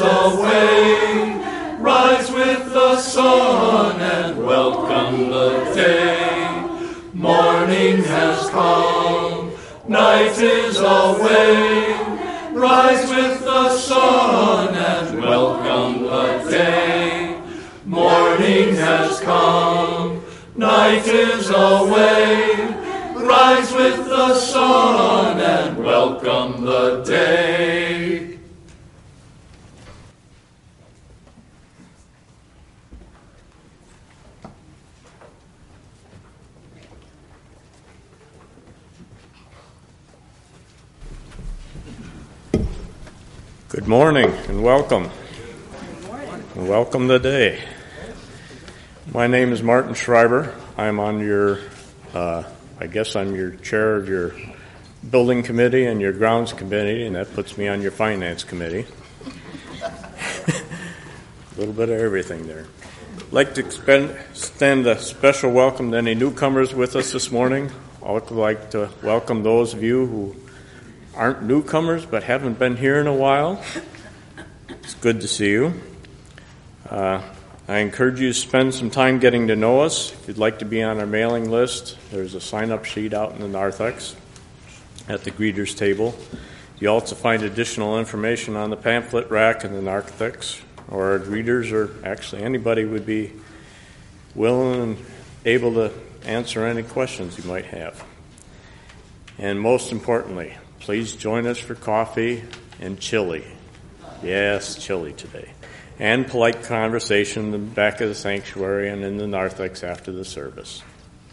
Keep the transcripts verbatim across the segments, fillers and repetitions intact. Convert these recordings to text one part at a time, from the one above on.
away. Rise with the sun and welcome the day. Morning has come, night is away. Rise with the sun and welcome the day. Morning has come, night is away. Rise with the sun and welcome the day. Good morning and welcome. Good morning. And welcome today. My name is Martin Schreiber. I'm on your, uh, I guess I'm your chair of your building committee and your grounds committee, and that puts me on your finance committee. A little bit of everything there. I'd like to expend, extend a special welcome to any newcomers with us this morning. I would like to welcome those of you who aren't newcomers but haven't been here in a while. It's good to see you. Uh, I encourage you to spend some time getting to know us. If you'd like to be on our mailing list, there's a sign-up sheet out in the narthex at the greeters table. You also find additional information on the pamphlet rack in the narthex, or our greeters, or actually anybody would be willing and able to answer any questions you might have. And most importantly, please join us for coffee and chili. Yes, chili today. And polite conversation in the back of the sanctuary and in the narthex after the service.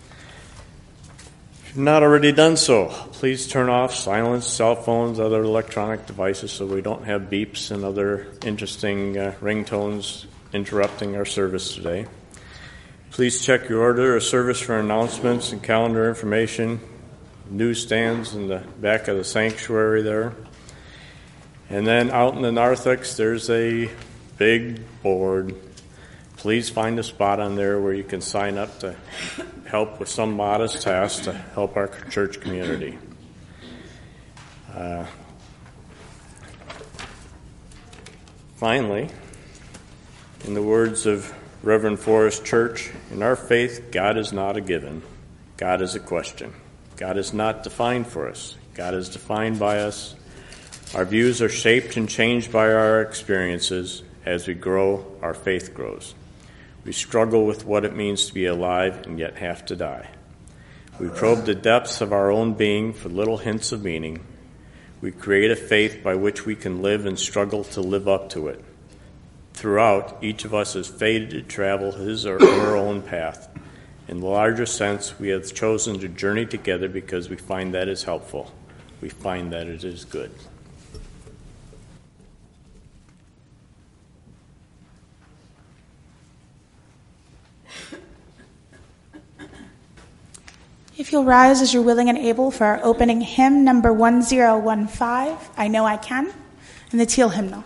If you've not already done so, please turn off, silence cell phones, other electronic devices so we don't have beeps and other interesting uh, ringtones interrupting our service today. Please check your order of service for announcements and calendar information. Newsstands in the back of the sanctuary there. And then out in the narthex, there's a big board. Please find a spot on there where you can sign up to help with some modest task to help our church community. Uh, finally, in the words of Reverend Forrest Church, in our faith, God is not a given. God is a question. God is not defined for us. God is defined by us. Our views are shaped and changed by our experiences. As we grow, our faith grows. We struggle with what it means to be alive and yet have to die. We probe the depths of our own being for little hints of meaning. We create a faith by which we can live and struggle to live up to it. Throughout, each of us is fated to travel his or her own path. In the larger sense, we have chosen to journey together because we find that is helpful. We find that it is good. If you'll rise as you're willing and able for our opening hymn, number one zero one five, I Know I Can, and the Teal Hymnal.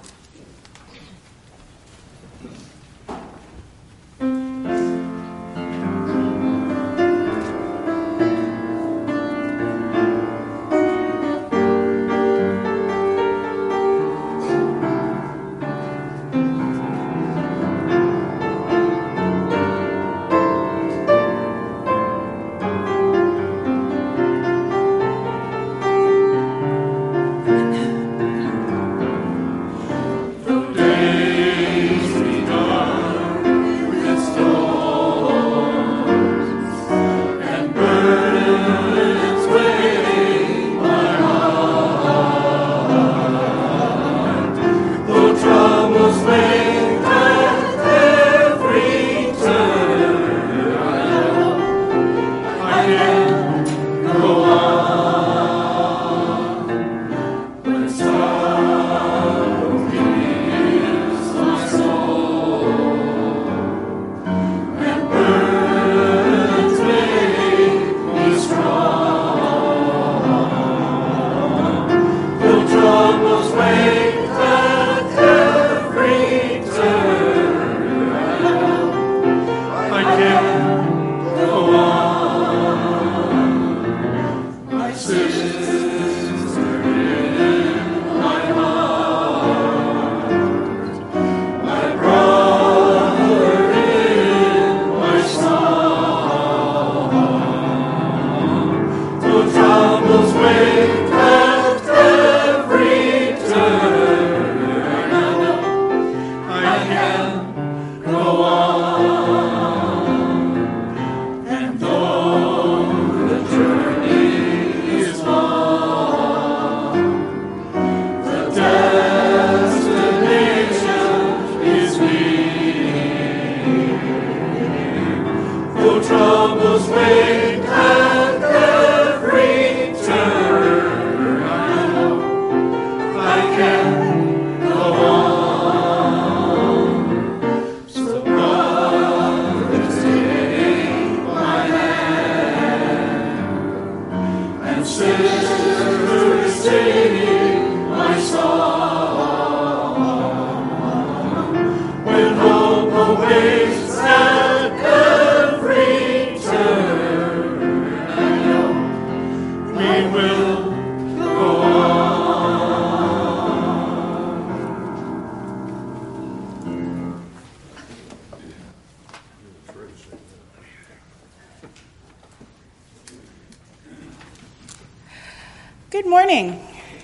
can go on. And though the journey is long, the destination is near. Though troubles wait at every turn, I know I can go on. So brothers, take my hand, and sisters, singing my song. When hope awaits at every turn, I know we will go on. Good morning.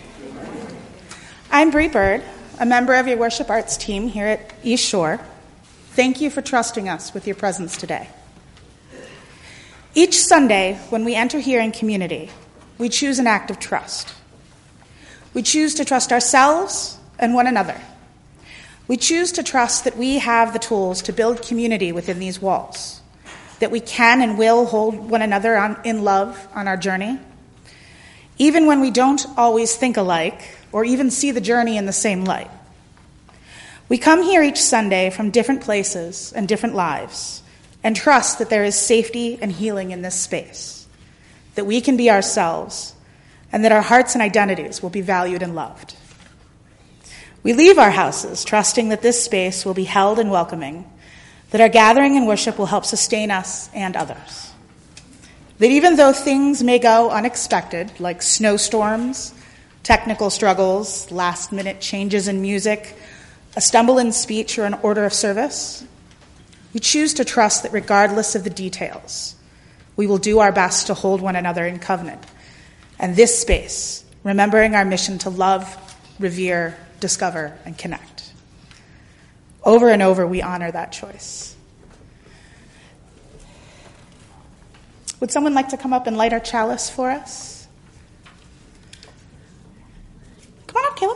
I'm Bree Bird, a member of your worship arts team here at East Shore. Thank you for trusting us with your presence today. Each Sunday, when we enter here in community, we choose an act of trust. We choose to trust ourselves and one another. We choose to trust that we have the tools to build community within these walls, that we can and will hold one another on, in love on our journey, even when we don't always think alike or even see the journey in the same light. We come here each Sunday from different places and different lives and trust that there is safety and healing in this space, that we can be ourselves, and that our hearts and identities will be valued and loved. We leave our houses trusting that this space will be held and welcoming, that our gathering and worship will help sustain us and others. That even though things may go unexpected, like snowstorms, technical struggles, last-minute changes in music, a stumble in speech, or an order of service, we choose to trust that regardless of the details, we will do our best to hold one another in covenant. And this space, remembering our mission to love, revere, discover, and connect. Over and over, we honor that choice. Would someone like to come up and light our chalice for us? Come on up, Caleb.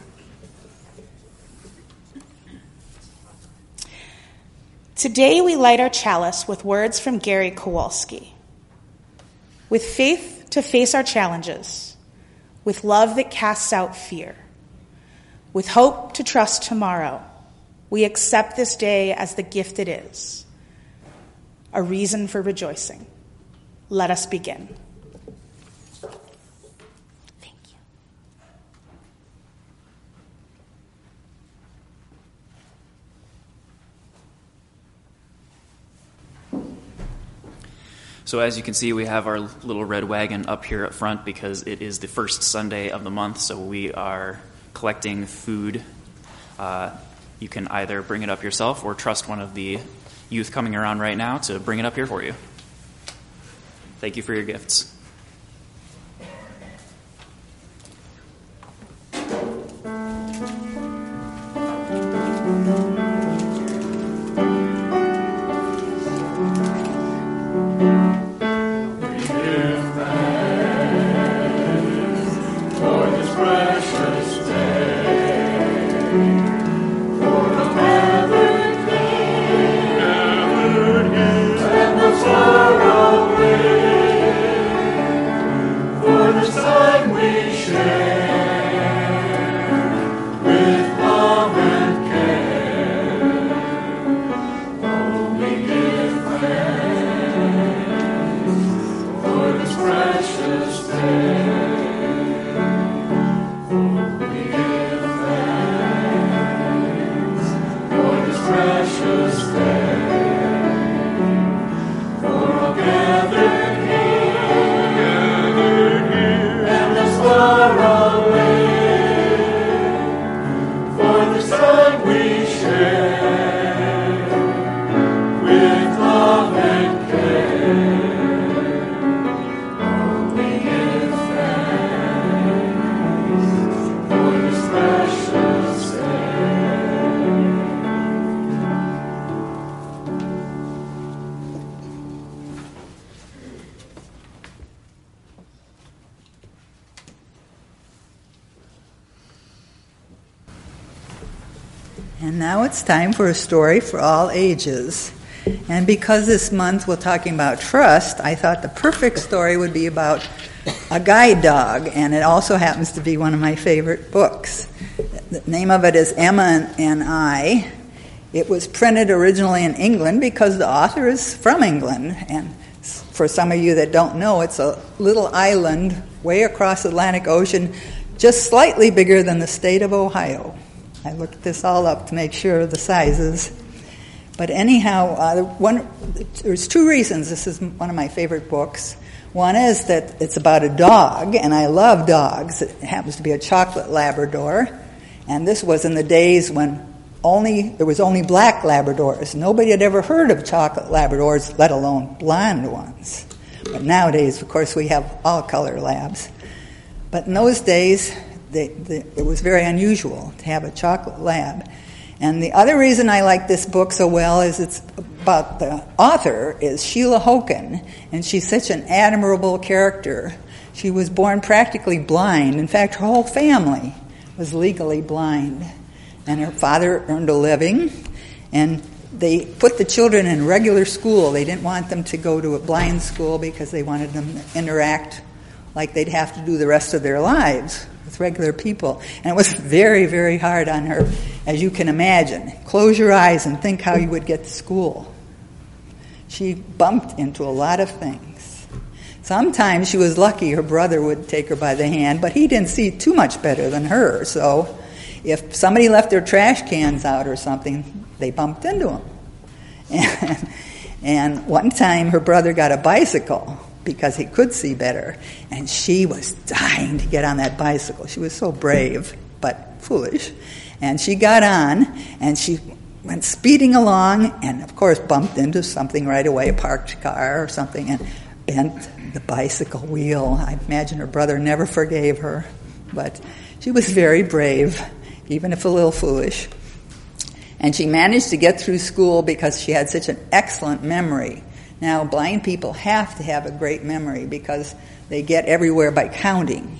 Today we light our chalice with words from Gary Kowalski. With faith to face our challenges, with love that casts out fear, with hope to trust tomorrow, we accept this day as the gift it is, a reason for rejoicing. Let us begin. Thank you. So as you can see, we have our little red wagon up here up front because it is the first Sunday of the month, so we are collecting food. Uh, you can either bring it up yourself or trust one of the youth coming around right now to bring it up here for you. Thank you for your gifts. With love and care. And now it's time for a story for all ages. And because this month we're talking about trust, I thought the perfect story would be about a guide dog, and it also happens to be one of my favorite books. The name of it is Emma and I. It was printed originally in England because the author is from England. And for some of you that don't know, it's a little island way across the Atlantic Ocean, just slightly bigger than the state of Ohio. I looked this all up to make sure of the sizes. But anyhow, uh, one, there's two reasons this is one of my favorite books. One is that it's about a dog, and I love dogs. It happens to be a chocolate Labrador. And this was in the days when only there was only black Labradors. Nobody had ever heard of chocolate Labradors, let alone blonde ones. But nowadays, of course, we have all color labs. But in those days, they, they, it was very unusual to have a chocolate lab. And the other reason I like this book so well is it's about the author is Sheila Hoken, and she's such an admirable character. She was born practically blind. In fact, her whole family was legally blind. And her father earned a living, and they put the children in regular school. They didn't want them to go to a blind school because they wanted them to interact like they'd have to do the rest of their lives with regular people. And it was very, very hard on her, as you can imagine. Close your eyes and think how you would get to school. She bumped into a lot of things. Sometimes she was lucky her brother would take her by the hand, but he didn't see too much better than her. So if somebody left their trash cans out or something, they bumped into them. And, and one time her brother got a bicycle because he could see better, and she was dying to get on that bicycle. She was so brave, but foolish. And she got on, and she went speeding along, and of course bumped into something right away, a parked car or something, and bent the bicycle wheel. I imagine her brother never forgave her, but she was very brave, even if a little foolish. And she managed to get through school because she had such an excellent memory. Now, blind people have to have a great memory because they get everywhere by counting.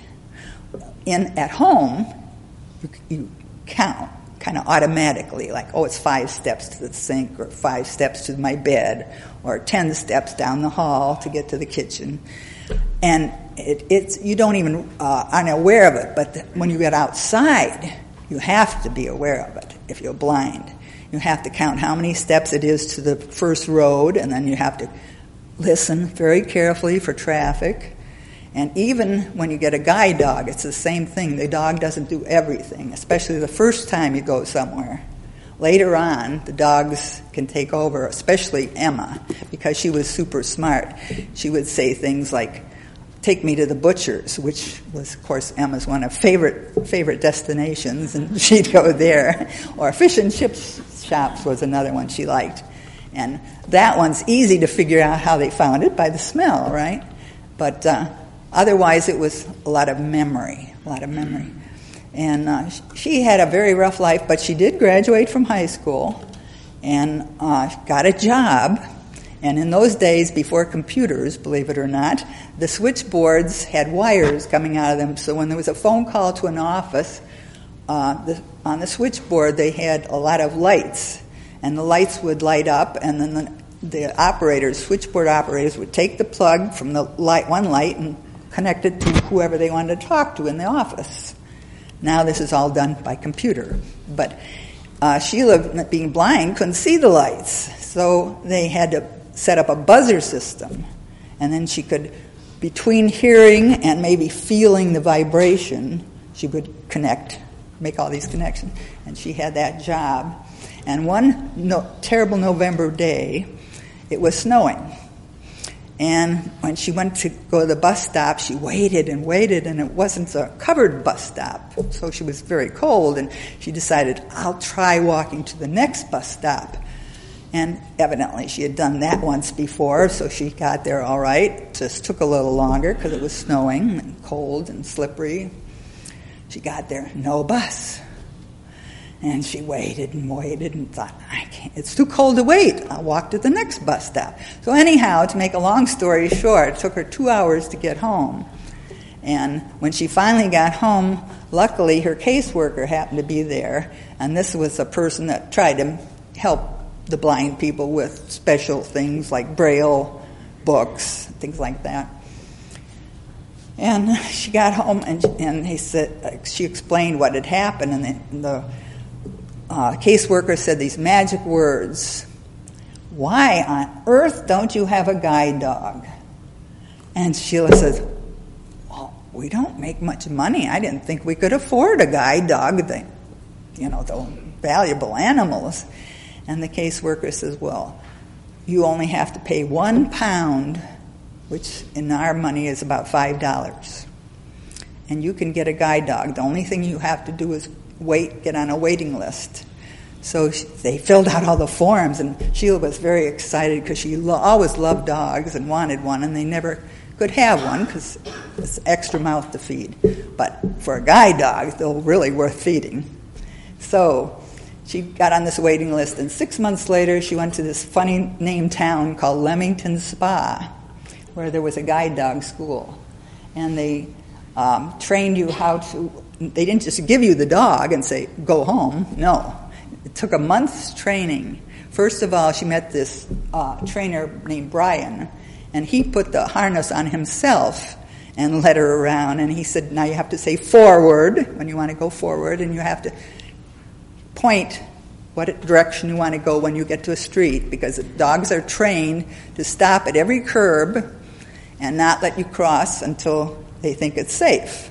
In at home, you, you count kind of automatically, like, oh, it's five steps to the sink, or five steps to my bed, or ten steps down the hall to get to the kitchen. And it, it's you don't even uh, aren't aware of it, but when you get outside, you have to be aware of it if you're blind. You have to count how many steps it is to the first road, and then you have to listen very carefully for traffic. And even when you get a guide dog, it's the same thing. The dog doesn't do everything, especially the first time you go somewhere. Later on, the dogs can take over, especially Emma, because she was super smart. She would say things like, take me to the butcher's, which was, of course, Emma's one of favorite favorite destinations, and she'd go there. Or fish and chips shops was another one she liked. And that one's easy to figure out how they found it, by the smell, right? But uh, otherwise it was a lot of memory, a lot of memory. And uh, she had a very rough life, but she did graduate from high school and uh, got a job. And in those days, before computers, believe it or not, the switchboards had wires coming out of them. So when there was a phone call to an office, uh, the, on the switchboard they had a lot of lights. And the lights would light up, and then the, the operators, switchboard operators, would take the plug from the light, one light and connect it to whoever they wanted to talk to in the office. Now this is all done by computer. But uh, Sheila, being blind, couldn't see the lights. So they had to set up a buzzer system. And then she could, between hearing and maybe feeling the vibration, she would connect, make all these connections. And she had that job. And one no, terrible November day, it was snowing. And when she went to go to the bus stop, she waited and waited, and it wasn't a covered bus stop. So she was very cold, and she decided, I'll try walking to the next bus stop. And evidently she had done that once before, so she got there all right. Just took a little longer because it was snowing and cold and slippery. She got there, no bus. And she waited and waited and thought, I can't, it's too cold to wait. I'll walk to the next bus stop. So anyhow, to make a long story short, it took her two hours to get home. And when she finally got home, luckily her caseworker happened to be there, and this was a person that tried to help the blind people with special things like Braille books, things like that. And she got home, and and he said she explained what had happened, and the, the uh, caseworker said these magic words: "Why on earth don't you have a guide dog?" And Sheila says, "Well, we don't make much money. I didn't think we could afford a guide dog. The, you know, the valuable animals." And the caseworker says, "Well, you only have to pay one pound, which in our money is about five dollars. And you can get a guide dog. The only thing you have to do is wait, get on a waiting list." So she, they filled out all the forms, and Sheila was very excited because she lo- always loved dogs and wanted one, and they never could have one because it's extra mouth to feed. But for a guide dog, they're really worth feeding. So she got on this waiting list, and six months later, she went to this funny named town called Leamington Spa, where there was a guide dog school. And they um, trained you how to, they didn't just give you the dog and say, go home. No. It took a month's training. First of all, she met this uh, trainer named Brian, and he put the harness on himself and led her around. And he said, now you have to say forward when you want to go forward, and you have to point what direction you want to go when you get to a street, because the dogs are trained to stop at every curb and not let you cross until they think it's safe,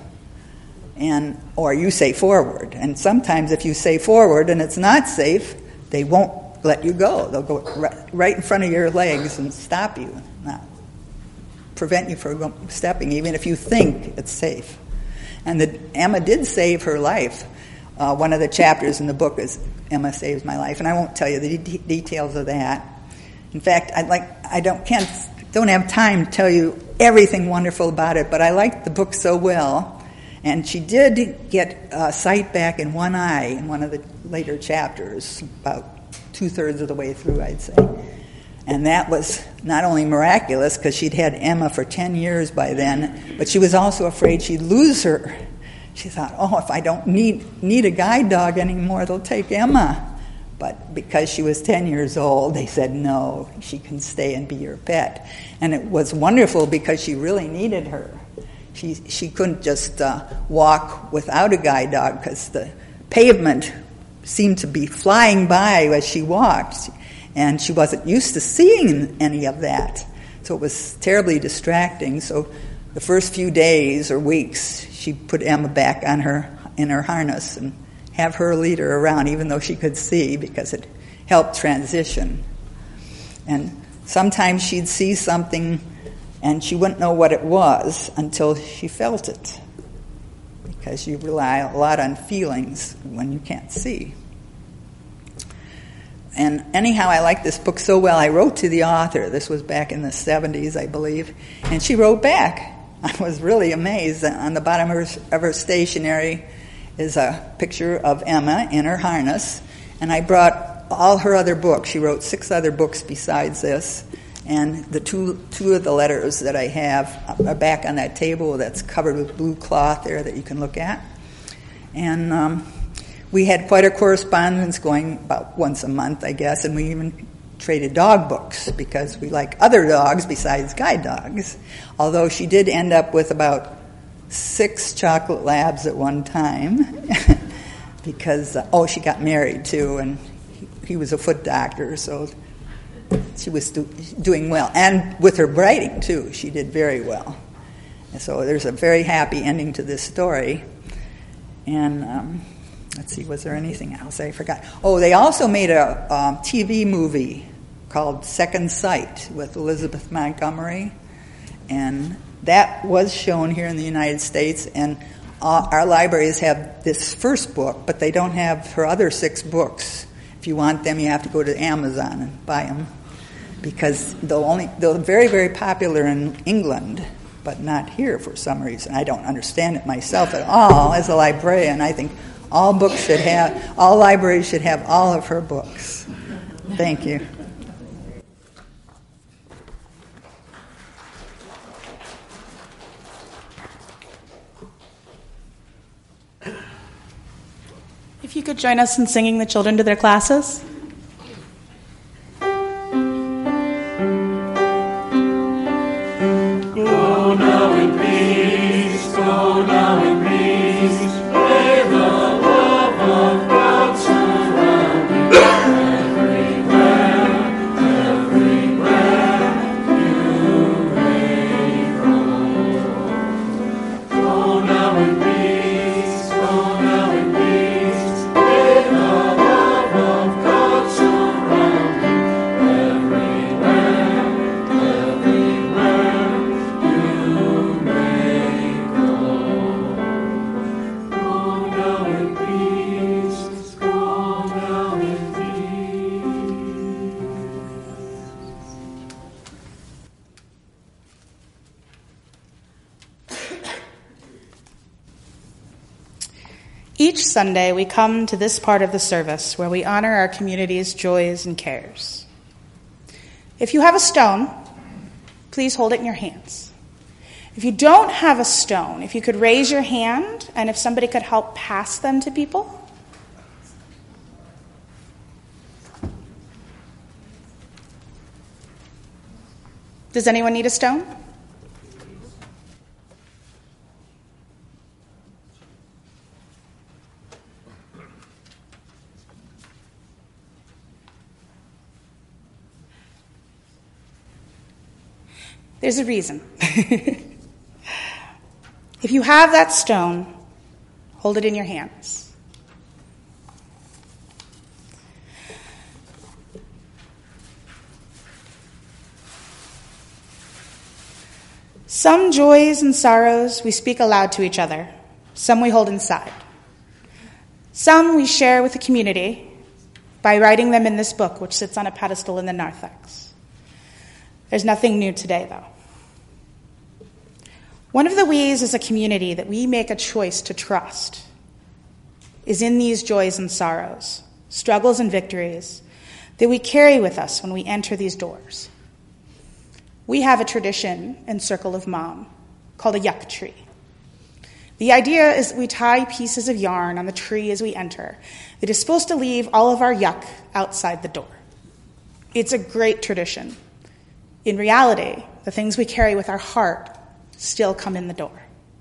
and or you say forward. And sometimes if you say forward and it's not safe, they won't let you go. They'll go right, right in front of your legs and stop you, not prevent you from stepping, even if you think it's safe. And the, Emma did save her life. Uh, one of the chapters in the book is Emma Saves My Life, and I won't tell you the de- details of that. In fact, I'd like I don't can't don't have time to tell you everything wonderful about it, but I liked the book so well. And she did get uh, sight back in one eye in one of the later chapters, about two-thirds of the way through, I'd say. And that was not only miraculous, because she'd had Emma for ten years by then, but she was also afraid she'd lose her. She thought, oh, if I don't need need a guide dog anymore, they'll take Emma. But because she was ten years old, they said, no, she can stay and be your pet. And it was wonderful because she really needed her. She she couldn't just uh, walk without a guide dog because the pavement seemed to be flying by as she walked, and she wasn't used to seeing any of that. So it was terribly distracting. So the first few days or weeks, she put Emma back on her in her harness and have her lead her around, even though she could see, because it helped transition. And sometimes she'd see something and she wouldn't know what it was until she felt it, because you rely a lot on feelings when you can't see. And anyhow, I liked this book so well, I wrote to the author. This was back in the seventies, I believe, and she wrote back. I was really amazed. On the bottom of her, of her stationery is a picture of Emma in her harness, and I brought all her other books. She wrote six other books besides this, and the two two of the letters that I have are back on that table that's covered with blue cloth there that you can look at. And um, we had quite a correspondence going about once a month, I guess, and we even traded dog books because we like other dogs besides guide dogs, although she did end up with about six chocolate labs at one time because, uh, oh, she got married too, and he, he was a foot doctor, so she was do, doing well. And with her writing too, she did very well. And so there's a very happy ending to this story. And um, let's see, was there anything else I forgot? Oh, they also made a um, T V movie called Second Sight with Elizabeth Montgomery, and that was shown here in the United States, and uh, our libraries have this first book, but they don't have her other six books. If you want them, you have to go to Amazon and buy them, because they'll only they're very, very popular in England, but not here for some reason. I don't understand it myself at all. As a librarian, I think all books should have, all libraries should have all of her books. Thank you. If you could join us in singing the children to their classes. Go now in peace, go now in peace. May the love of God surround you everywhere, everywhere you may go. Go now in peace, go now in peace. May the love of God surround you everywhere, everywhere you may go. Go now in peace, go now in peace. Each Sunday, we come to this part of the service where we honor our community's joys and cares. If you have a stone, please hold it in your hands. If you don't have a stone, if you could raise your hand, and if somebody could help pass them to people. Does anyone need a stone? There's a reason. If you have that stone, hold it in your hands. Some joys and sorrows we speak aloud to each other. Some we hold inside. Some we share with the community by writing them in this book, which sits on a pedestal in the narthex. There's nothing new today, though. One of the ways as a community that we make a choice to trust is in these joys and sorrows, struggles and victories that we carry with us when we enter these doors. We have a tradition in Circle of Mom called a yuck tree. The idea is that we tie pieces of yarn on the tree as we enter that is supposed to leave all of our yuck outside the door. It's a great tradition. In reality, the things we carry with our heart still come in the door.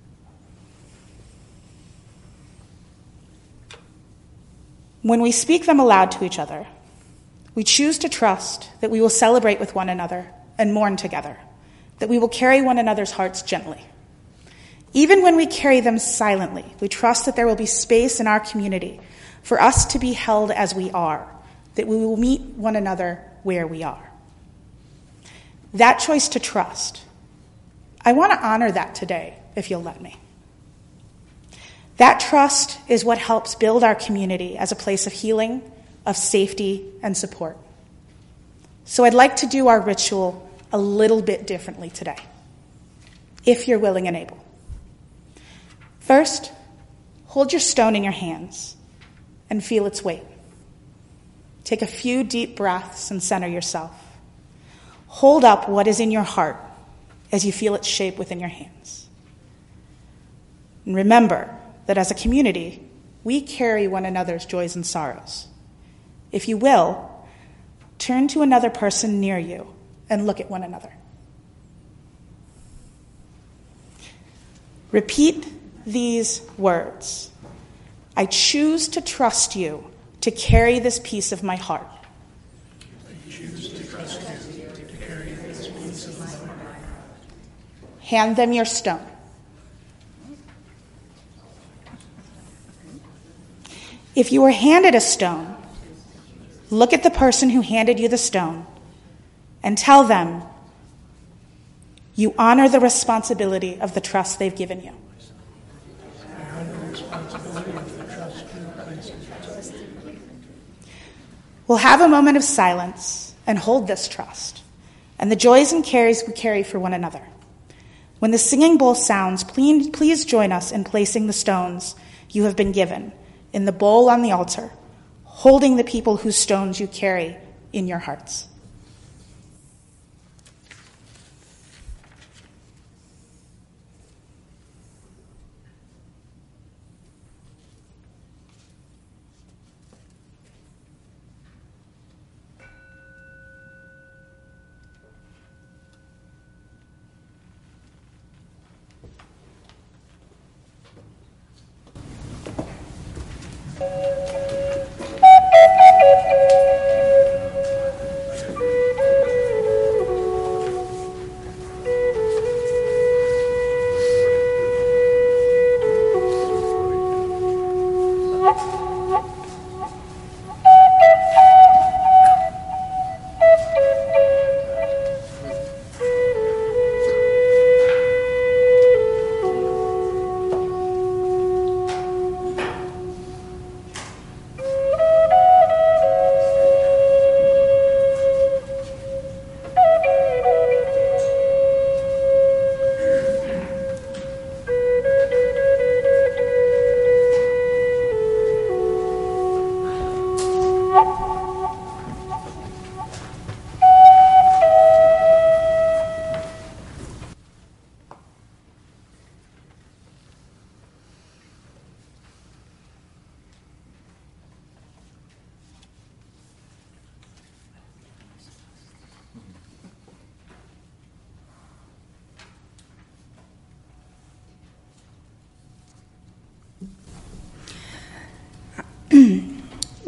When we speak them aloud to each other, we choose to trust that we will celebrate with one another and mourn together, that we will carry one another's hearts gently. Even when we carry them silently, we trust that there will be space in our community for us to be held as we are, that we will meet one another where we are. That choice to trust, I want to honor that today, if you'll let me. That trust is what helps build our community as a place of healing, of safety, and support. So I'd like to do our ritual a little bit differently today, if you're willing and able. First, hold your stone in your hands and feel its weight. Take a few deep breaths and center yourself. Hold up what is in your heart as you feel its shape within your hands. And remember that as a community, we carry one another's joys and sorrows. If you will, turn to another person near you and look at one another. Repeat these words. I choose to trust you to carry this piece of my heart. I choose to trust you to carry this piece of my heart. Hand them your stone. If you were handed a stone, look at the person who handed you the stone and tell them you honor the responsibility of the trust they've given you. I honor the responsibility of the trust you place in me. We'll have a moment of silence and hold this trust and the joys and cares we carry for one another. When the singing bowl sounds, please, please join us in placing the stones you have been given in the bowl on the altar, holding the people whose stones you carry in your hearts.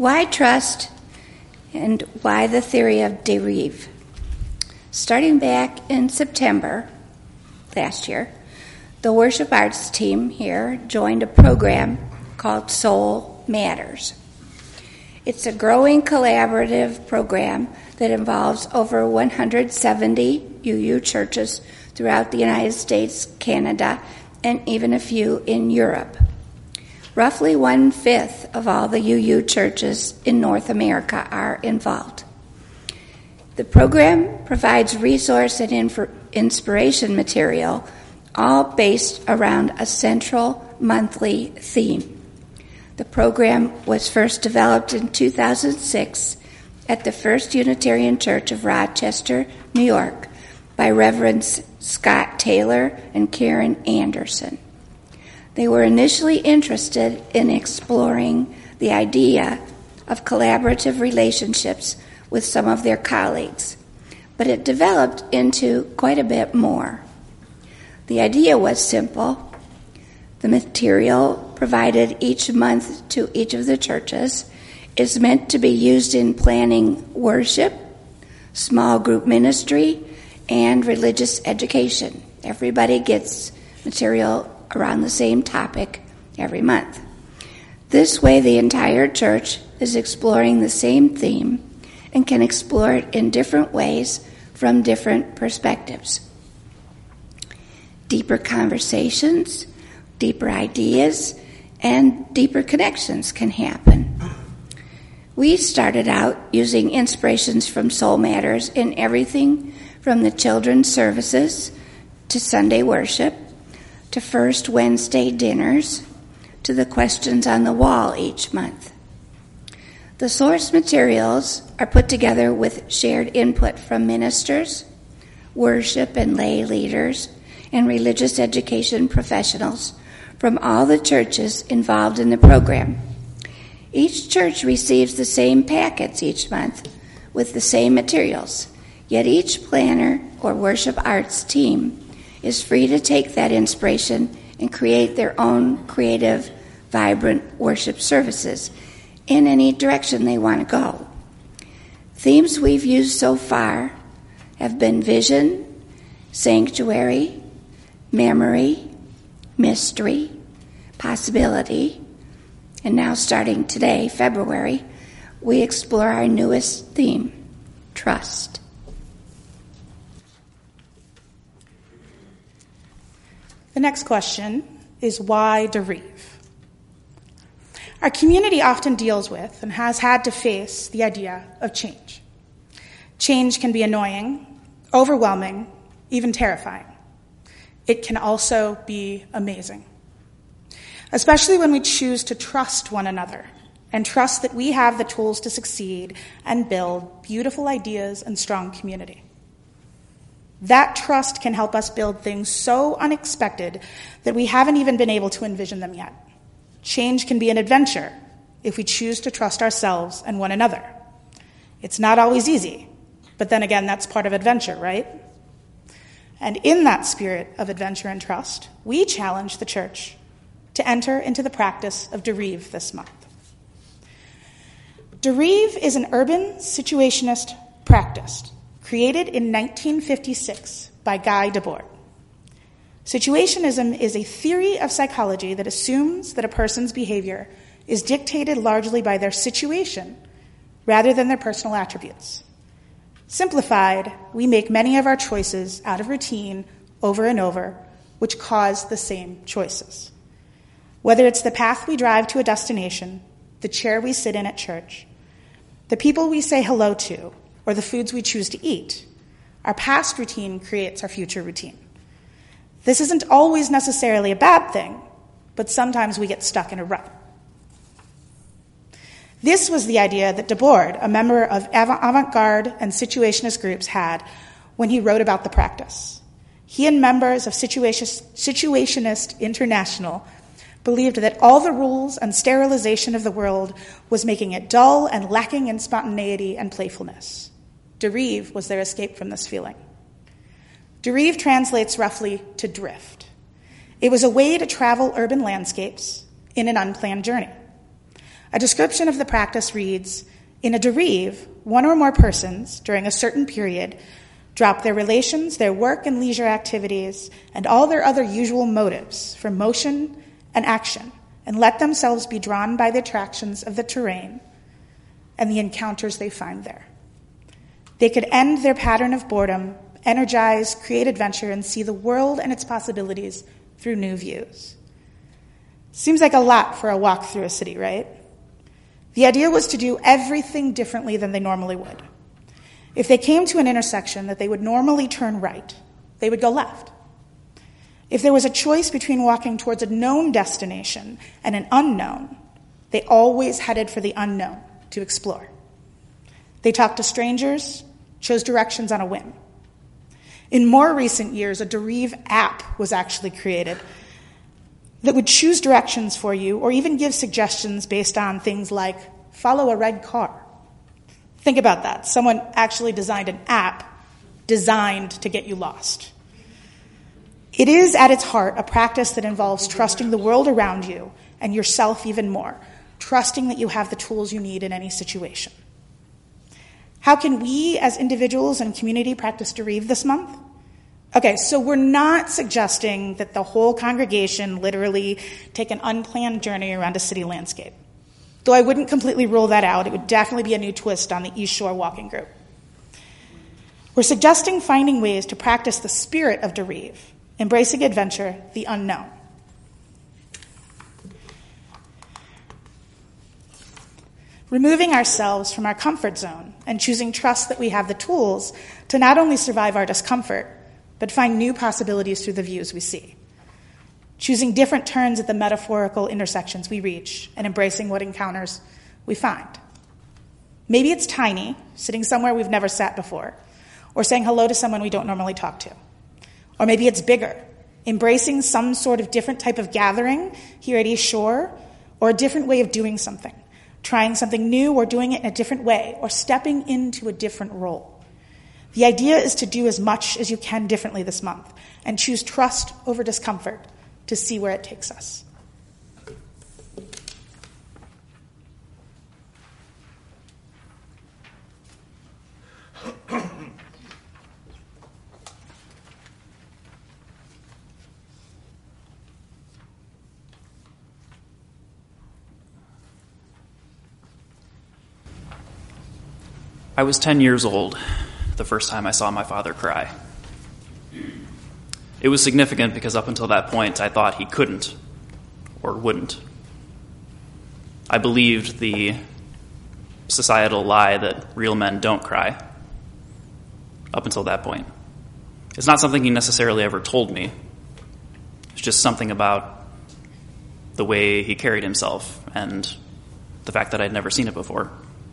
Why trust and why the theory of derive? Starting back in September last year, the worship arts team here joined a program called Soul Matters. It's a growing collaborative program that involves over one hundred seventy U U churches throughout the United States, Canada, and even a few in Europe. Roughly one-fifth of all the U U churches in North America are involved. The program provides resource and inf- inspiration material, all based around a central monthly theme. The program was first developed in two thousand six at the First Unitarian Church of Rochester, New York, by Reverends Scott Taylor and Karen Anderson. They were initially interested in exploring the idea of collaborative relationships with some of their colleagues, but it developed into quite a bit more. The idea was simple. The material provided each month to each of the churches is meant to be used in planning worship, small group ministry, and religious education. Everybody gets material around the same topic every month. This way, the entire church is exploring the same theme and can explore it in different ways from different perspectives. Deeper conversations, deeper ideas, and deeper connections can happen. We started out using inspirations from Soul Matters in everything from the children's services to Sunday worship to First Wednesday dinners to the questions on the wall each month. The source materials are put together with shared input from ministers, worship and lay leaders, and religious education professionals from all the churches involved in the program. Each church receives the same packets each month with the same materials, yet each planner or worship arts team is free to take that inspiration and create their own creative, vibrant worship services in any direction they want to go. Themes we've used so far have been vision, sanctuary, memory, mystery, possibility, and now starting today, February, we explore our newest theme, trust. The next question is why derive? Our community often deals with and has had to face the idea of change. Change can be annoying, overwhelming, even terrifying. It can also be amazing, especially when we choose to trust one another and trust that we have the tools to succeed and build beautiful ideas and strong community. That trust can help us build things so unexpected that we haven't even been able to envision them yet. Change can be an adventure if we choose to trust ourselves and one another. It's not always easy, but then again, that's part of adventure, right? And in that spirit of adventure and trust, we challenge the church to enter into the practice of derive this month. Derive is an urban situationist practice created in nineteen fifty-six by Guy Debord. Situationism is a theory of psychology that assumes that a person's behavior is dictated largely by their situation rather than their personal attributes. Simplified, we make many of our choices out of routine over and over, which cause the same choices. Whether it's the path we drive to a destination, the chair we sit in at church, the people we say hello to, or the foods we choose to eat, our past routine creates our future routine. This isn't always necessarily a bad thing, but sometimes we get stuck in a rut. This was the idea that Debord, a member of avant-garde and situationist groups, had when he wrote about the practice. He and members of Situationist International believed that all the rules and sterilization of the world was making it dull and lacking in spontaneity and playfulness. Derive was their escape from this feeling. Derive translates roughly to drift. It was a way to travel urban landscapes in an unplanned journey. A description of the practice reads, in a Deriv, one or more persons, during a certain period, drop their relations, their work and leisure activities, and all their other usual motives for motion and action, and let themselves be drawn by the attractions of the terrain and the encounters they find there. They could end their pattern of boredom, energize, create adventure, and see the world and its possibilities through new views. Seems like a lot for a walk through a city, right? The idea was to do everything differently than they normally would. If they came to an intersection that they would normally turn right, they would go left. If there was a choice between walking towards a known destination and an unknown, they always headed for the unknown to explore. They talked to strangers, chose directions on a whim. In more recent years, a Deriv app was actually created that would choose directions for you or even give suggestions based on things like follow a red car. Think about that. Someone actually designed an app designed to get you lost. It is at its heart a practice that involves trusting the world around you and yourself even more, trusting that you have the tools you need in any situation. How can we as individuals and community practice Deriv this month? Okay, so we're not suggesting that the whole congregation literally take an unplanned journey around a city landscape. Though I wouldn't completely rule that out, it would definitely be a new twist on the East Shore Walking Group. We're suggesting finding ways to practice the spirit of Deriv, embracing adventure, the unknown. Removing ourselves from our comfort zone and choosing trust that we have the tools to not only survive our discomfort, but find new possibilities through the views we see. Choosing different turns at the metaphorical intersections we reach and embracing what encounters we find. Maybe it's tiny, sitting somewhere we've never sat before, or saying hello to someone we don't normally talk to. Or maybe it's bigger, embracing some sort of different type of gathering here at East Shore, or a different way of doing something, trying something new or doing it in a different way, or stepping into a different role. The idea is to do as much as you can differently this month and choose trust over discomfort to see where it takes us. I was ten years old the first time I saw my father cry. It was significant because up until that point, I thought he couldn't or wouldn't. I believed the societal lie that real men don't cry up until that point. It's not something he necessarily ever told me. It's just something about the way he carried himself and the fact that I'd never seen it before.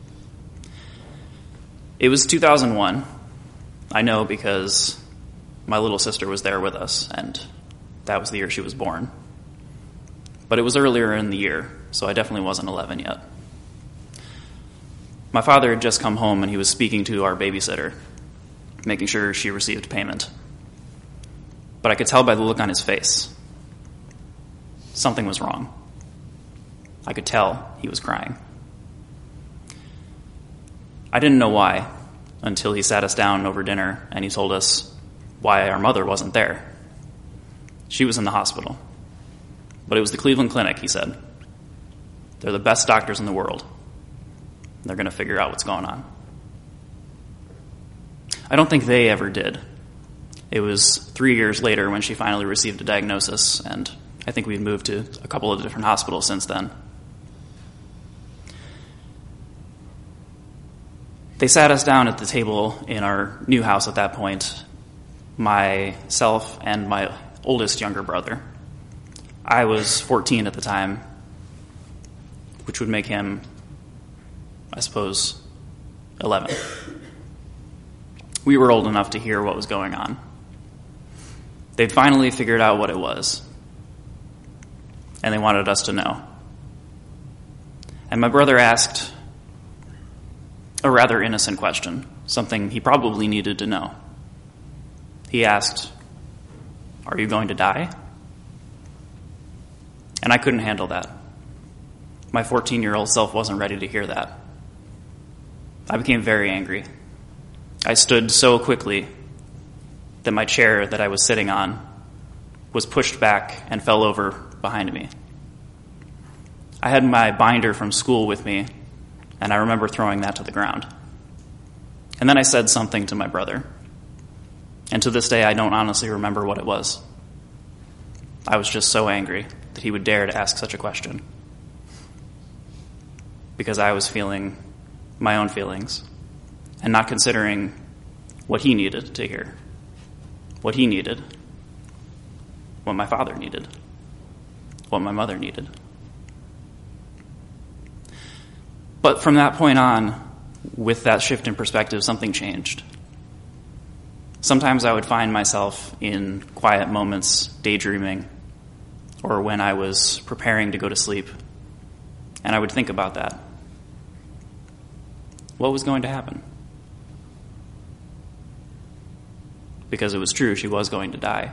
It was two thousand one. I know because my little sister was there with us, and that was the year she was born. But it was earlier in the year, so I definitely wasn't eleven yet. My father had just come home, and he was speaking to our babysitter, making sure she received payment. But I could tell by the look on his face, something was wrong. I could tell he was crying. I didn't know why until he sat us down over dinner and he told us why our mother wasn't there. She was in the hospital. But it was the Cleveland Clinic, he said. They're the best doctors in the world. They're going to figure out what's going on. I don't think they ever did. It was three years later when she finally received a diagnosis, and I think we'd moved to a couple of different hospitals since then. They sat us down at the table in our new house at that point, myself and my oldest younger brother. I was fourteen at the time, which would make him, I suppose, eleven. We were old enough to hear what was going on. They'd finally figured out what it was, and they wanted us to know. And my brother asked a rather innocent question, something he probably needed to know. He asked, "Are you going to die?" And I couldn't handle that. My fourteen-year-old self wasn't ready to hear that. I became very angry. I stood so quickly that my chair that I was sitting on was pushed back and fell over behind me. I had my binder from school with me, and I remember throwing that to the ground. And then I said something to my brother. And to this day, I don't honestly remember what it was. I was just so angry that he would dare to ask such a question. Because I was feeling my own feelings and not considering what he needed to hear, what he needed, what my father needed, what my mother needed. But from that point on, with that shift in perspective, something changed. Sometimes I would find myself in quiet moments daydreaming, or when I was preparing to go to sleep, and I would think about that. What was going to happen? Because it was true, she was going to die.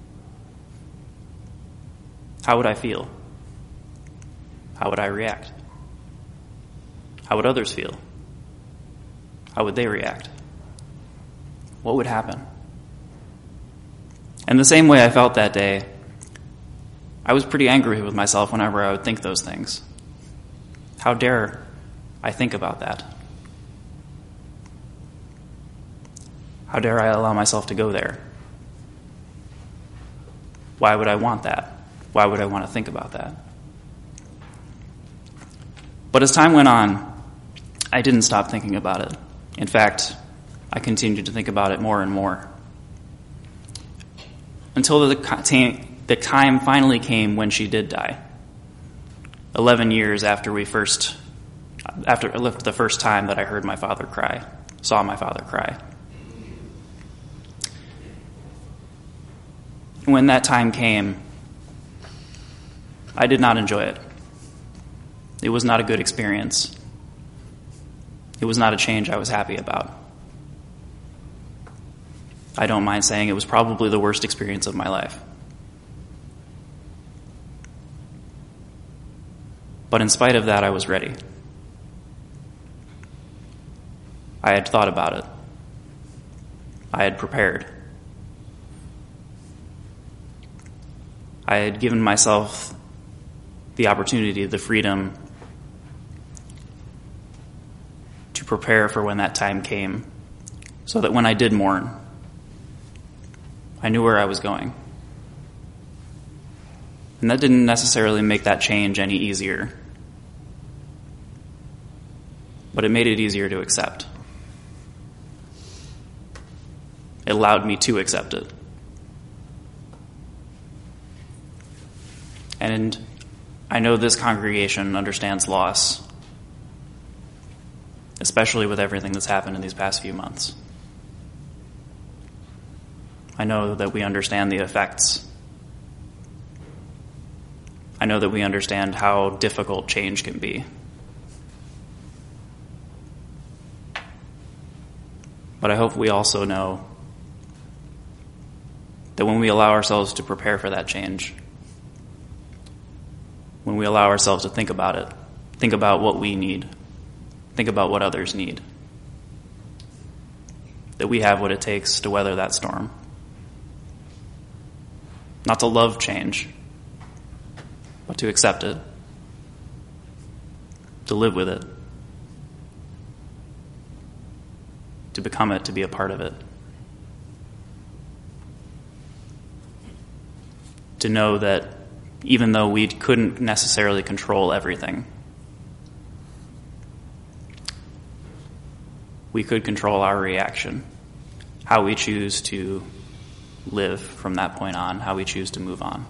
How would I feel? How would I react? How would others feel? How would they react? What would happen? And the same way I felt that day, I was pretty angry with myself whenever I would think those things. How dare I think about that? How dare I allow myself to go there? Why would I want that? Why would I want to think about that? But as time went on, I didn't stop thinking about it. In fact, I continued to think about it more and more. Until the, the time finally came when she did die. Eleven years after we first, after the first time that I heard my father cry, saw my father cry. When that time came, I did not enjoy it. It was not a good experience. It was not a change I was happy about. I don't mind saying it was probably the worst experience of my life. But in spite of that, I was ready. I had thought about it. I had prepared. I had given myself the opportunity, the freedom to prepare for when that time came, so that when I did mourn, I knew where I was going. And that didn't necessarily make that change any easier, but it made it easier to accept. It allowed me to accept it. And I know this congregation understands loss, especially with everything that's happened in these past few months. I know that we understand the effects. I know that we understand how difficult change can be. But I hope we also know that when we allow ourselves to prepare for that change, when we allow ourselves to think about it, think about what we need, think about what others need, that we have what it takes to weather that storm. Not to love change, but to accept it, to live with it, to become it, to be a part of it. To know that even though we couldn't necessarily control everything, we could control our reaction, how we choose to live from that point on, how we choose to move on.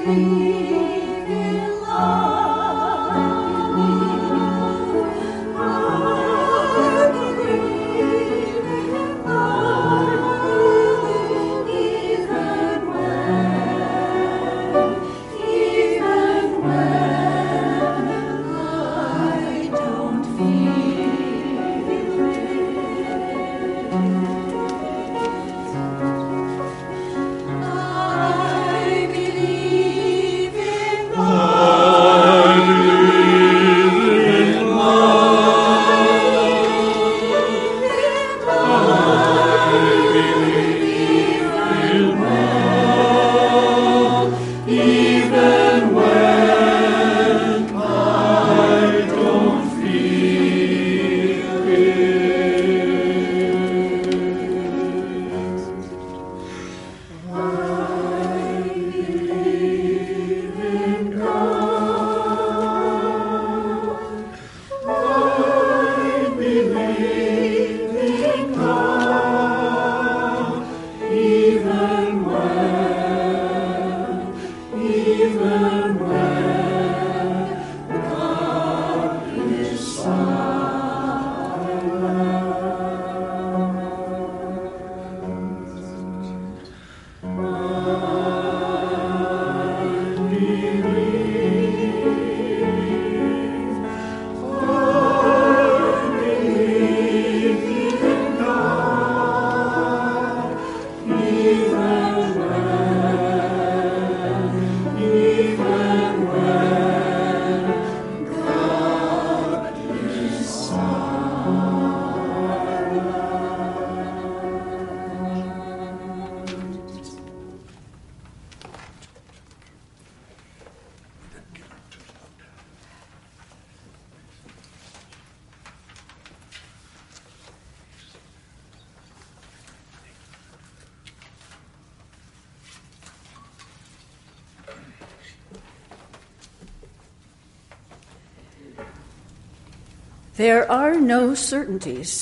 There are no certainties,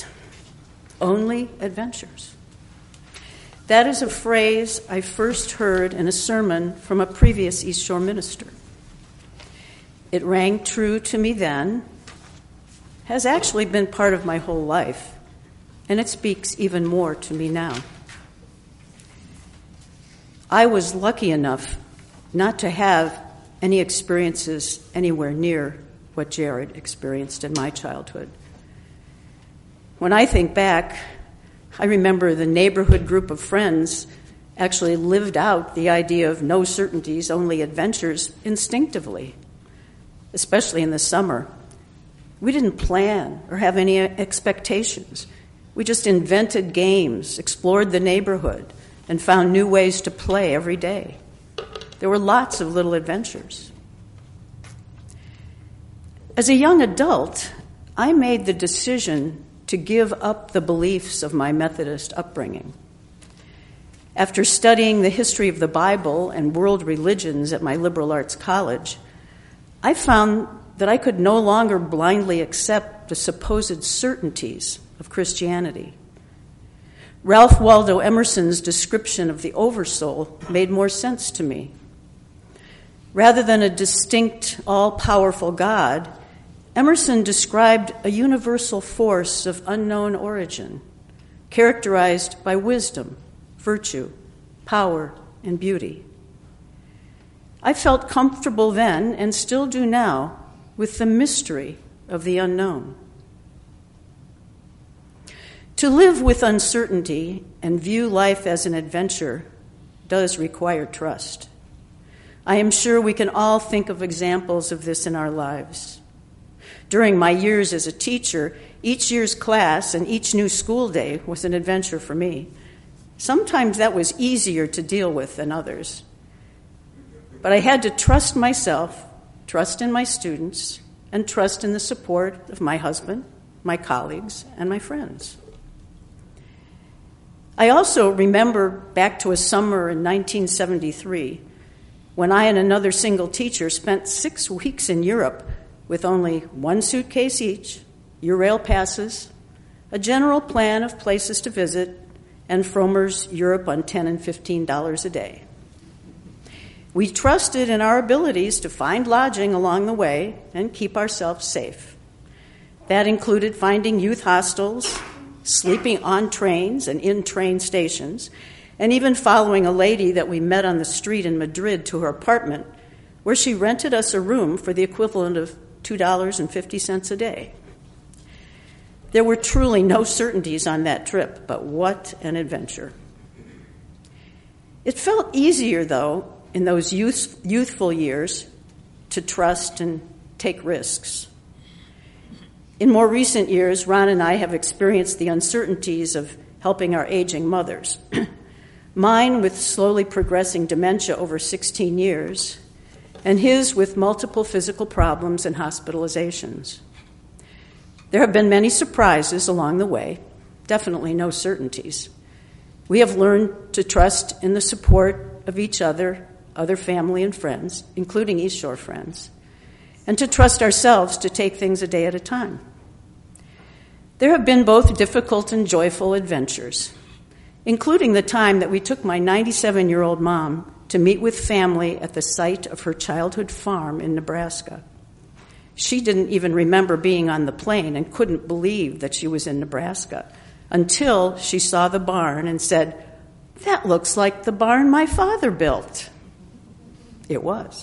only adventures. That is a phrase I first heard in a sermon from a previous East Shore minister. It rang true to me then, has actually been part of my whole life, and it speaks even more to me now. I was lucky enough not to have any experiences anywhere near what Jared experienced in my childhood. When I think back, I remember the neighborhood group of friends actually lived out the idea of no certainties, only adventures instinctively, especially in the summer. We didn't plan or have any expectations. We just invented games, explored the neighborhood, and found new ways to play every day. There were lots of little adventures. As a young adult, I made the decision to give up the beliefs of my Methodist upbringing. After studying the history of the Bible and world religions at my liberal arts college, I found that I could no longer blindly accept the supposed certainties of Christianity. Ralph Waldo Emerson's description of the oversoul made more sense to me. Rather than a distinct, all-powerful God, Emerson described a universal force of unknown origin, characterized by wisdom, virtue, power, and beauty. I felt comfortable then, and still do now, with the mystery of the unknown. To live with uncertainty and view life as an adventure does require trust. I am sure we can all think of examples of this in our lives. During my years as a teacher, each year's class and each new school day was an adventure for me. Sometimes that was easier to deal with than others. But I had to trust myself, trust in my students, and trust in the support of my husband, my colleagues, and my friends. I also remember back to a summer in nineteen seventy-three when I and another single teacher spent six weeks in Europe with only one suitcase each, Eurail passes, a general plan of places to visit, and Frommer's Europe on ten and fifteen dollars a day. We trusted in our abilities to find lodging along the way and keep ourselves safe. That included finding youth hostels, sleeping on trains and in train stations, and even following a lady that we met on the street in Madrid to her apartment, where she rented us a room for the equivalent of two dollars and fifty cents a day. There were truly no certainties on that trip, but what an adventure. It felt easier, though, in those youth, youthful years to trust and take risks. In more recent years, Ron and I have experienced the uncertainties of helping our aging mothers. Mine with slowly progressing dementia over sixteen years, and his with multiple physical problems and hospitalizations. There have been many surprises along the way, definitely no certainties. We have learned to trust in the support of each other, other family and friends, including East Shore friends, and to trust ourselves to take things a day at a time. There have been both difficult and joyful adventures, including the time that we took my ninety-seven-year-old mom to meet with family at the site of her childhood farm in Nebraska. She didn't even remember being on the plane and couldn't believe that she was in Nebraska until she saw the barn and said, "That looks like the barn my father built." It was.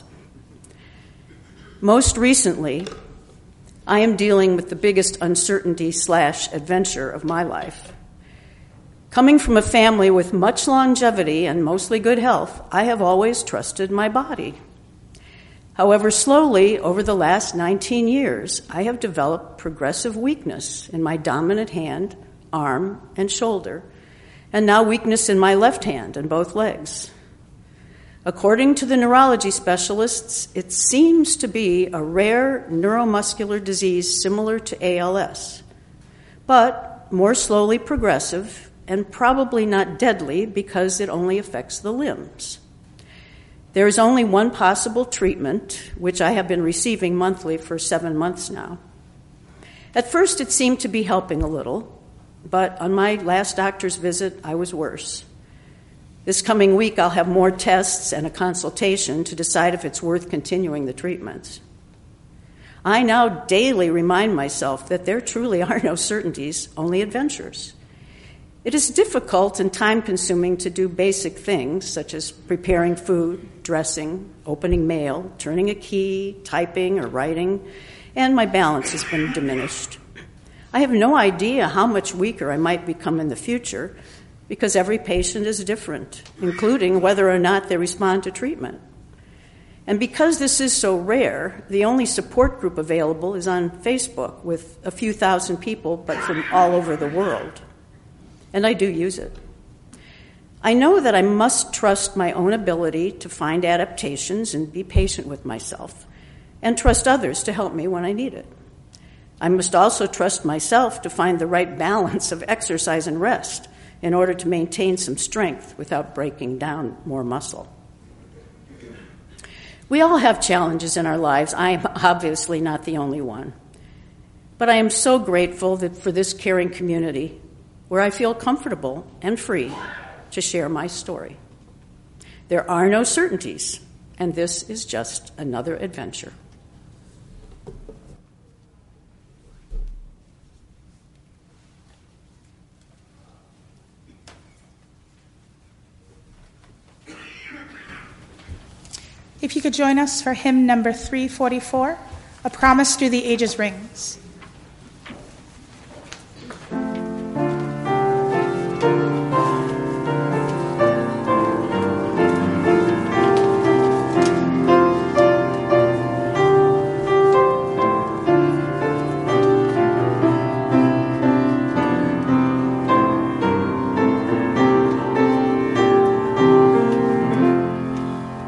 Most recently, I am dealing with the biggest uncertainty slash adventure of my life. Coming from a family with much longevity and mostly good health, I have always trusted my body. However, slowly, over the last nineteen years, I have developed progressive weakness in my dominant hand, arm, and shoulder, and now weakness in my left hand and both legs. According to the neurology specialists, it seems to be a rare neuromuscular disease similar to A L S, but more slowly progressive and probably not deadly because it only affects the limbs. There is only one possible treatment, which I have been receiving monthly for seven months now. At first, it seemed to be helping a little, but on my last doctor's visit, I was worse. This coming week, I'll have more tests and a consultation to decide if it's worth continuing the treatments. I now daily remind myself that there truly are no certainties, only adventures. It is difficult and time-consuming to do basic things, such as preparing food, dressing, opening mail, turning a key, typing or writing, and my balance has been diminished. I have no idea how much weaker I might become in the future, because every patient is different, including whether or not they respond to treatment. And because this is so rare, the only support group available is on Facebook with a few thousand people, but from all over the world. And I do use it. I know that I must trust my own ability to find adaptations and be patient with myself, and trust others to help me when I need it. I must also trust myself to find the right balance of exercise and rest in order to maintain some strength without breaking down more muscle. We all have challenges in our lives. I am obviously not the only one. But I am so grateful that for this caring community where I feel comfortable and free to share my story. There are no certainties, and this is just another adventure. If you could join us for hymn number three forty-four, A Promise Through the Ages Rings.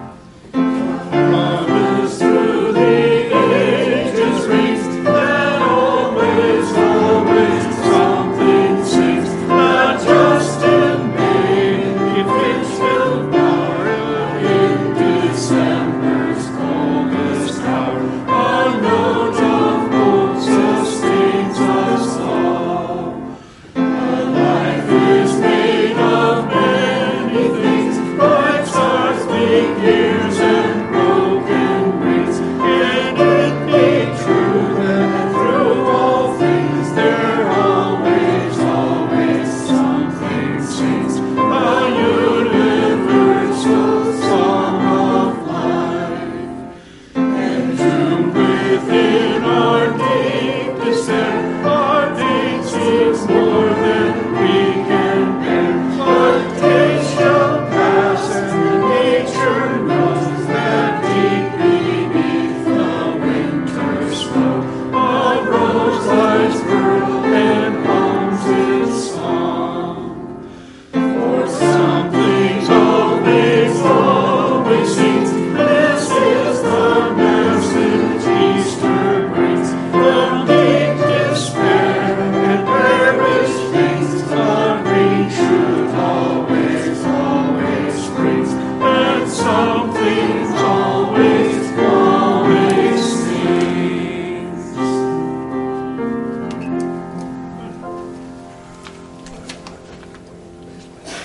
Promise through the ages rings that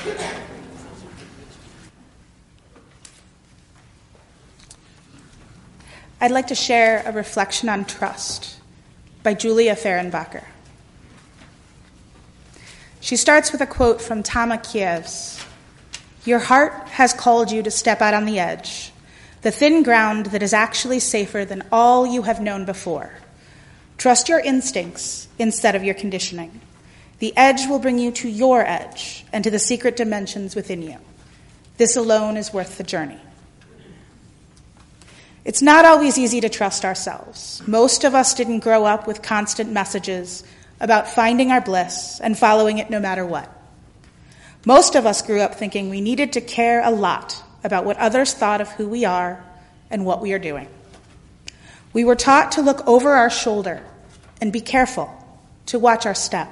I'd like to share a reflection on trust by Julia Fehrenbacher. She starts with a quote from Tama Kiev's. Your heart has called you to step out on the edge, the thin ground that is actually safer than all you have known before. Trust your instincts instead of your conditioning. The edge will bring you to your edge and to the secret dimensions within you. This alone is worth the journey. It's not always easy to trust ourselves. Most of us didn't grow up with constant messages about finding our bliss and following it no matter what. Most of us grew up thinking we needed to care a lot about what others thought of who we are and what we are doing. We were taught to look over our shoulder and be careful, to watch our step.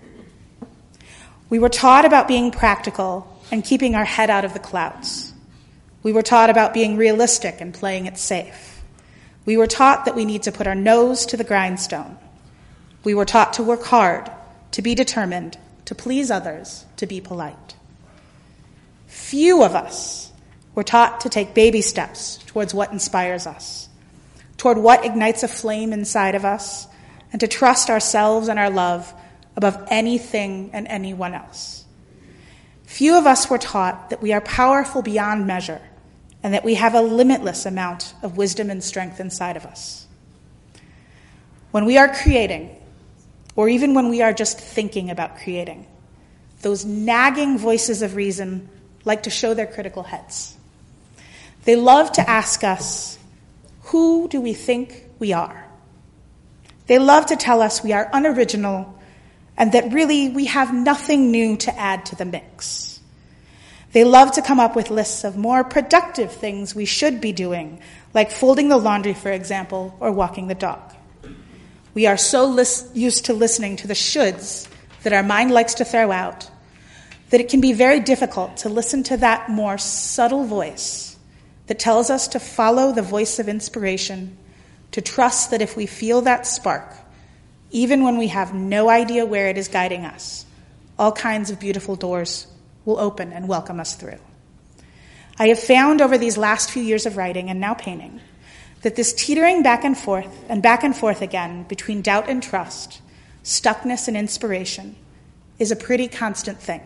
We were taught about being practical and keeping our head out of the clouds. We were taught about being realistic and playing it safe. We were taught that we need to put our nose to the grindstone. We were taught to work hard, to be determined, to please others, to be polite. Few of us were taught to take baby steps towards what inspires us, toward what ignites a flame inside of us, and to trust ourselves and our love above anything and anyone else. Few of us were taught that we are powerful beyond measure and that we have a limitless amount of wisdom and strength inside of us. When we are creating, or even when we are just thinking about creating, those nagging voices of reason like to show their critical heads. They love to ask us, who do we think we are? They love to tell us we are unoriginal and that really we have nothing new to add to the mix. They love to come up with lists of more productive things we should be doing, like folding the laundry, for example, or walking the dog. We are so lis- used to listening to the shoulds that our mind likes to throw out that it can be very difficult to listen to that more subtle voice that tells us to follow the voice of inspiration, to trust that if we feel that spark, even when we have no idea where it is guiding us, all kinds of beautiful doors will open and welcome us through. I have found over these last few years of writing and now painting that this teetering back and forth and back and forth again between doubt and trust, stuckness and inspiration, is a pretty constant thing.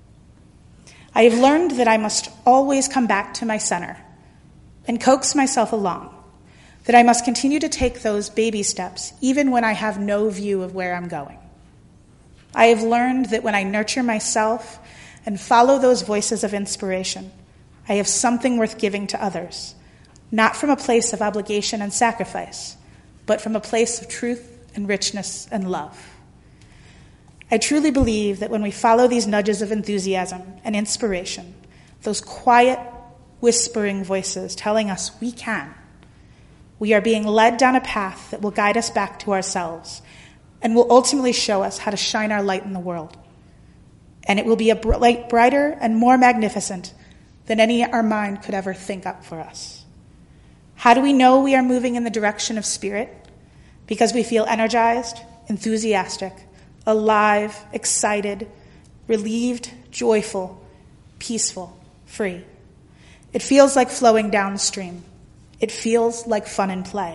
I have learned that I must always come back to my center and coax myself along, that I must continue to take those baby steps even when I have no view of where I'm going. I have learned that when I nurture myself and follow those voices of inspiration, I have something worth giving to others, not from a place of obligation and sacrifice, but from a place of truth and richness and love. I truly believe that when we follow these nudges of enthusiasm and inspiration, those quiet, whispering voices telling us we can, we are being led down a path that will guide us back to ourselves and will ultimately show us how to shine our light in the world. And it will be a light brighter and more magnificent than any our mind could ever think up for us. How do we know we are moving in the direction of spirit? Because we feel energized, enthusiastic, alive, excited, relieved, joyful, peaceful, free. It feels like flowing downstream. It feels like fun and play.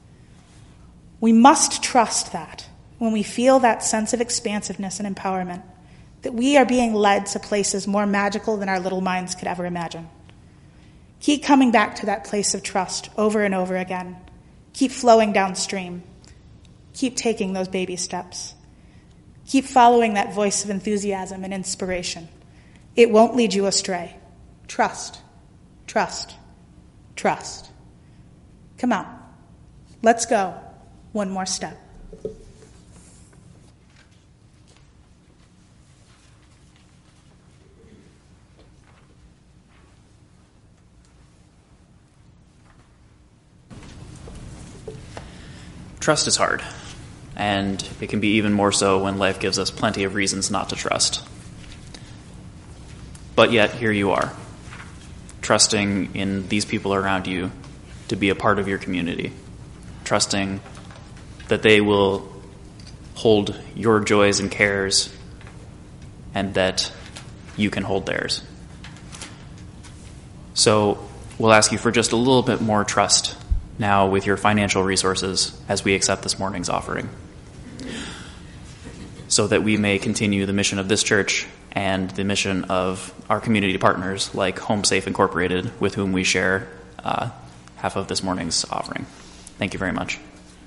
We must trust that when we feel that sense of expansiveness and empowerment, that we are being led to places more magical than our little minds could ever imagine. Keep coming back to that place of trust over and over again. Keep flowing downstream. Keep taking those baby steps. Keep following that voice of enthusiasm and inspiration. It won't lead you astray. Trust, trust, trust. Come on, let's go one more step. Trust is hard, and it can be even more so when life gives us plenty of reasons not to trust. But yet, here you are, trusting in these people around you to be a part of your community, trusting that they will hold your joys and cares, and that you can hold theirs. So we'll ask you for just a little bit more trust now with your financial resources as we accept this morning's offering, so that we may continue the mission of this church and the mission of our community partners like Home Safe Incorporated, with whom we share uh, half of this morning's offering. Thank you very much.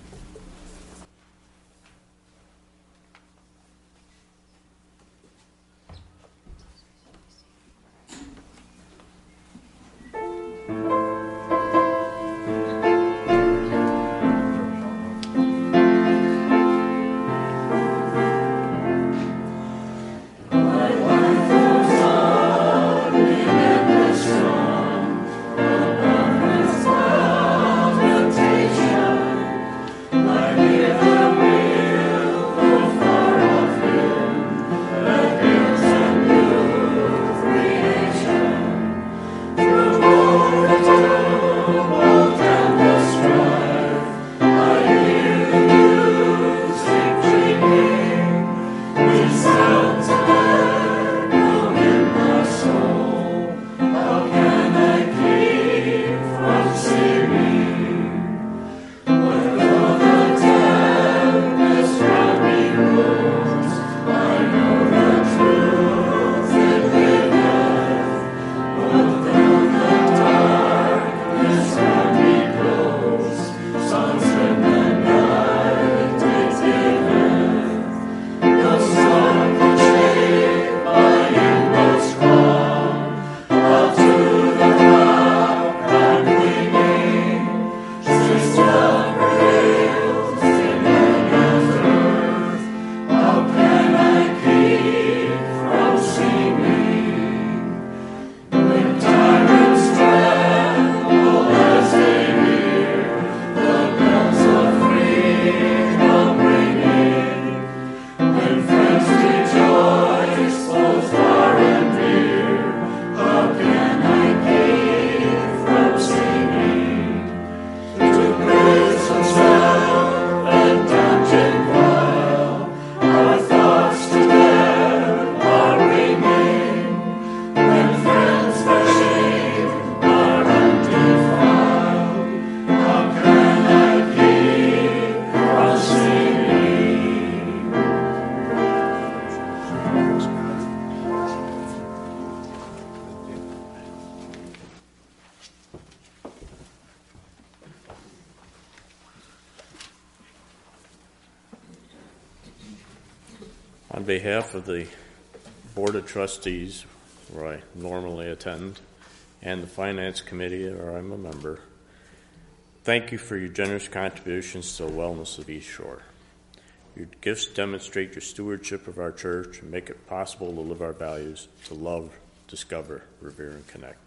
On behalf of the Board of Trustees, where I normally attend, and the Finance Committee, where I'm a member, thank you for your generous contributions to the wellness of East Shore. Your gifts demonstrate your stewardship of our church and make it possible to live our values, to love, discover, revere, and connect.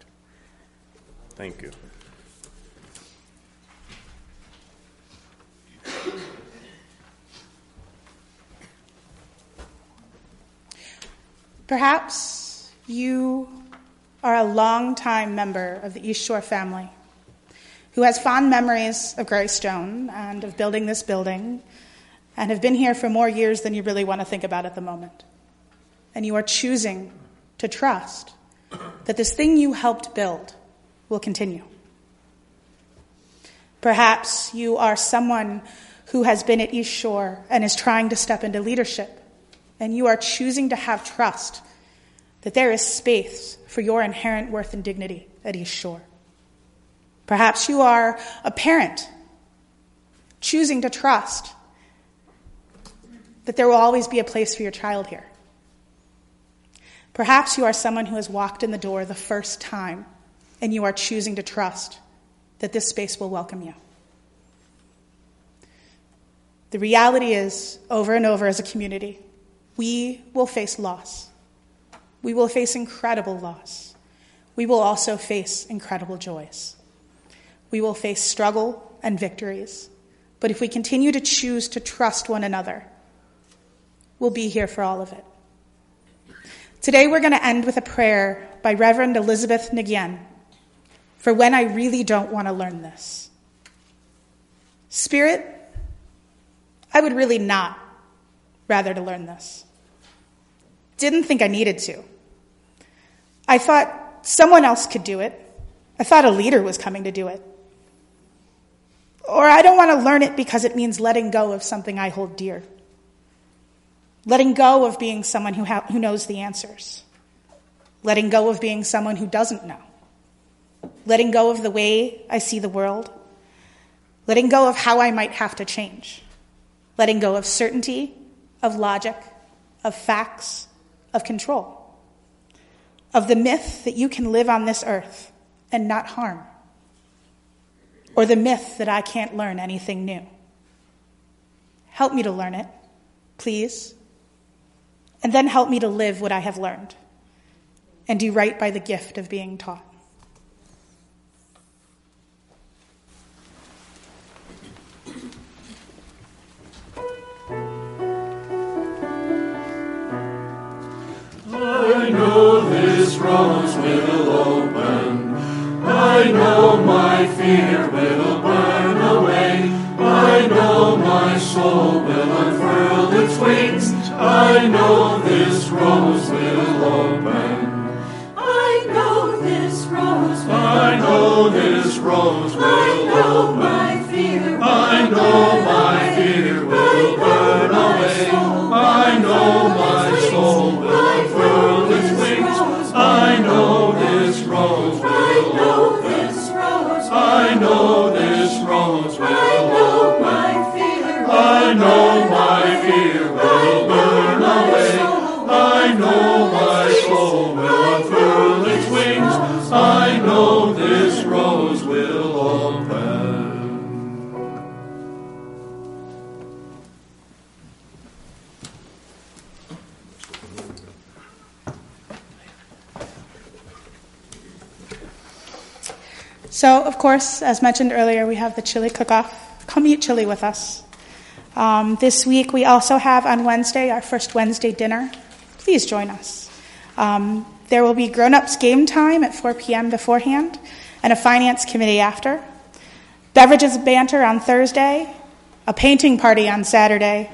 Thank you. Perhaps you are a longtime member of the East Shore family who has fond memories of Greystone and of building this building and have been here for more years than you really want to think about at the moment. And you are choosing to trust that this thing you helped build will continue. Perhaps you are someone who has been at East Shore and is trying to step into leadership, and you are choosing to have trust that there is space for your inherent worth and dignity at East Shore. Perhaps you are a parent choosing to trust that there will always be a place for your child here. Perhaps you are someone who has walked in the door the first time, and you are choosing to trust that this space will welcome you. The reality is, over and over as a community, we will face loss. We will face incredible loss. We will also face incredible joys. We will face struggle and victories. But if we continue to choose to trust one another, we'll be here for all of it. Today we're going to end with a prayer by Reverend Elizabeth Nguyen for when I really don't want to learn this. Spirit, I would really not rather to learn this. Didn't think I needed to. I thought someone else could do it. I thought a leader was coming to do it. Or I don't want to learn it because it means letting go of something I hold dear. Letting go of being someone who, ha- who knows the answers. Letting go of being someone who doesn't know. Letting go of the way I see the world. Letting go of how I might have to change. Letting go of certainty, of logic, of facts, of control. Of the myth that you can live on this earth and not harm. Or the myth that I can't learn anything new. Help me to learn it, please. And then help me to live what I have learned and do right by the gift of being taught. I know this rose will open. I know my fear will burn away. I know my soul will unfurl its wings. I know this rose will open. I know this rose will I know this rose will I know open. my fear will I know my fear will burn away. I know my soul will unfurl its wings. I know this rose will open. I know this rose will open. I know my fear will burn away. I know my soul will unfurl its wings. I know this rose will open. So, of course, as mentioned earlier, we have the chili cook-off. Come eat chili with us. Um, this week, we also have on Wednesday our first Wednesday dinner. Please join us. Um, there will be grown-ups game time at four p.m. beforehand and a finance committee after. Beverages and banter on Thursday, a painting party on Saturday,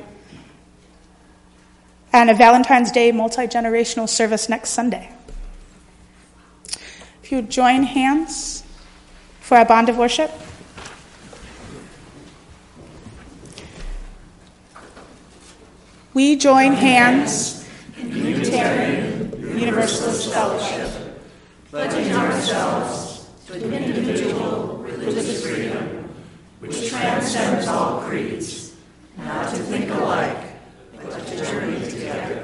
and a Valentine's Day multi-generational service next Sunday. If you would join hands for our bond of worship. We join hands in Unitarian Universalist Fellowship, pledging ourselves to individual religious freedom, which transcends all creeds, not to think alike, but to journey together.